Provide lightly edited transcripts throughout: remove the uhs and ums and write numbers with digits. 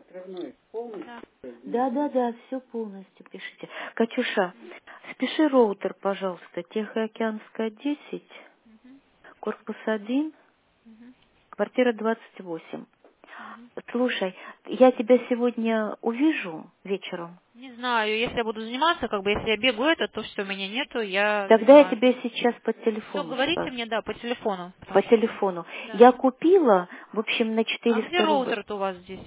Да. Да, все полностью пишите. Катюша, спиши роутер, пожалуйста, Тихоокеанская 10, Мгм. корпус 1, Мгм. квартира 28. Мгм. Слушай, я тебя сегодня увижу вечером. Не знаю, если я буду заниматься, если я бегаю то все, меня нету, я Тогда я занимаюсь. тебе сейчас по Все, телефону говорите скажу. мне, да, по телефону, потому По что... телефону. Да. Я купила, в общем, на А где 400 рублей. роутер-то у вас здесь?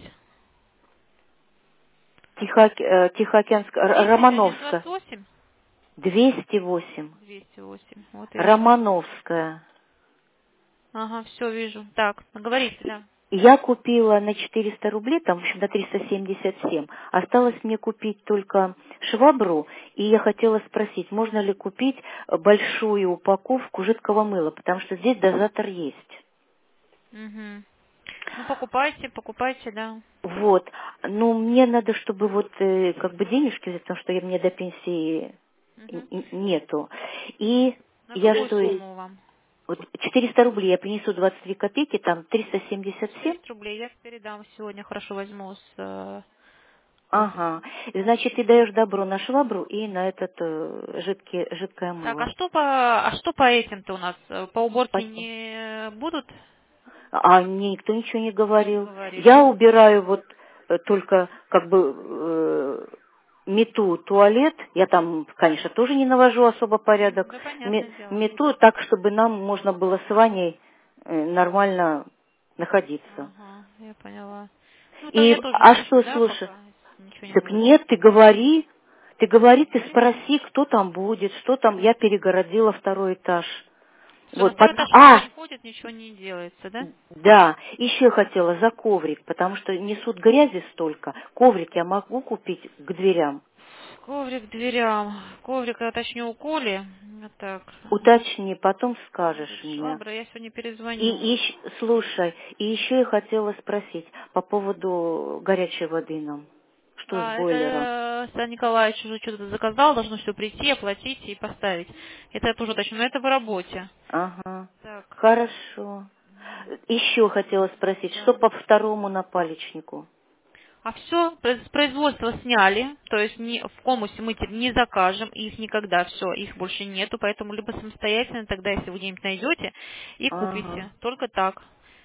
Тихоокеанская, Один Романовская. двадцать восемь. 208. 208. Вот я сейчас. Романовская. Ага, все вижу. Так, говорите, да. Я купила на 400 рублей, там, в общем, на 377. Осталось мне купить только швабру, и я хотела спросить, можно ли купить большую упаковку жидкого мыла, потому что здесь дозатор есть. Угу. Ну, покупайте, да. Вот. Но мне надо, чтобы денежки взять, потому что мне до пенсии Угу. нету. И На я какую что, сумму вам? вот 400 рублей я принесу 23 копейки, там 377. 400 рублей я передам сегодня, хорошо возьму с Ага. офиса. Значит, ты даешь добро на швабру и на этот жидкое Так, мыло. а что по этим-то у нас? По уборке Спасибо. не будут? А мне никто ничего не Не говорил. говорили. Я убираю только мету туалет. Я там, конечно, тоже не навожу особо порядок. Да, понятное дело. Мету так, чтобы нам можно было с Ваней нормально находиться. Ага, я поняла. Ну, то И, я тоже а выпущу, что, да, слушай, пока ничего не так будет. нет, ты Говорите. спроси, кто там будет, что там, я перегородила второй этаж. Все, на Вот, второй этаж никто не ходит, ничего не делается, да? да, еще хотела за коврик, потому что несут грязи столько. Коврик я могу купить к дверям. Коврик к дверям. Коврик я уточню у Коли. Вот так. Уточни, потом Будет скажешь мне. швабра, я сегодня И, перезвоню. слушай, и еще я хотела спросить по поводу горячей воды нам. Что с бойлером? Это Сан Николаевич уже что-то заказал, должно все прийти, оплатить и поставить. Это я тоже точно, но это в работе. Ага, Так, хорошо. Еще хотела спросить, что да. по второму напалечнику? А все, с производства сняли, то есть в комусе мы теперь не закажем, их никогда, все, их больше нету, поэтому либо самостоятельно тогда, если вы где-нибудь найдете, и Ага, купите. Только так.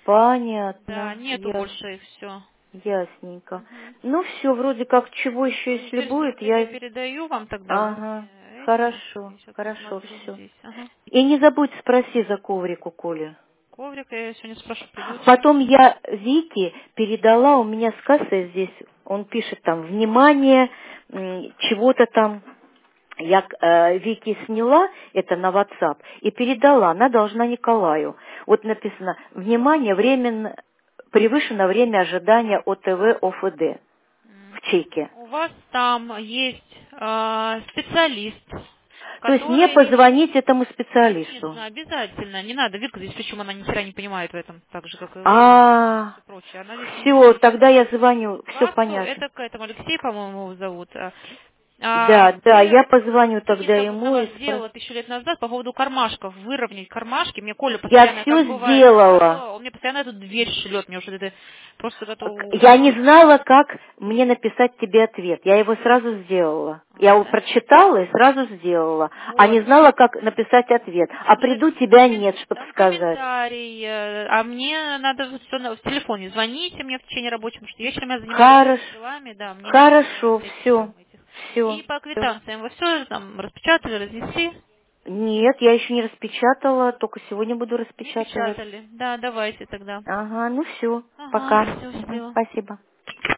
Да, понятно, нету больше их, все. ясненько. Ну все, вроде как, чего еще, Все, если 400 будет, рублей я я... передаю вам тогда. Ага, Эти. хорошо, Я сейчас хорошо, посмотрю все. здесь. Ага. И не забудь, спроси за коврик у Коли. Коврик я сегодня спрошу, придет сейчас. Потом я Вике передала, у меня с кассой здесь, он пишет там, внимание, чего-то там. Я Вике сняла это на WhatsApp и передала, она должна Николаю. Вот написано, внимание, временно превышено время ожидания ОТВ ОФД в чеке. У вас там есть специалист, То есть мне который... позвонить этому специалисту. Конечно, обязательно. Не надо. Вика здесь, причем она ни хера не понимает в этом, так же, как и вы, и А, все прочее. Она здесь не все, будет. тогда я звоню, все Кассу, понятно. это к этому Алексей, по-моему, его зовут. Да, Вы я позвоню тогда каким-то на ему вас и спрошу. делала 1000 лет назад по поводу кармашков, выровнять кармашки. Мне Коля Я постоянно, все как бывает, сделала. он мне постоянно эту дверь шлет, мне уже это просто готова Я не умереть. знала, как мне написать тебе ответ. Я его сразу сделала. Я его Да? прочитала и сразу сделала. А Вот. не знала, как написать ответ. А Ну, приду, тебя нет, чтобы там сказать. комментарий, а мне надо вот всё в телефоне. Звоните мне в течение рабочего, потому что вечером я занимаюсь Хорошо, другими делами, да, мне не до хорошо, всяких все, там этих. все. И по квитанциям вы все там распечатали, разнесли? Нет, я еще не распечатала, только сегодня буду Не распечатывать. печатали. Да, давайте тогда. Ага, ну все, Ага, пока. все, Мгм, счастливо. спасибо.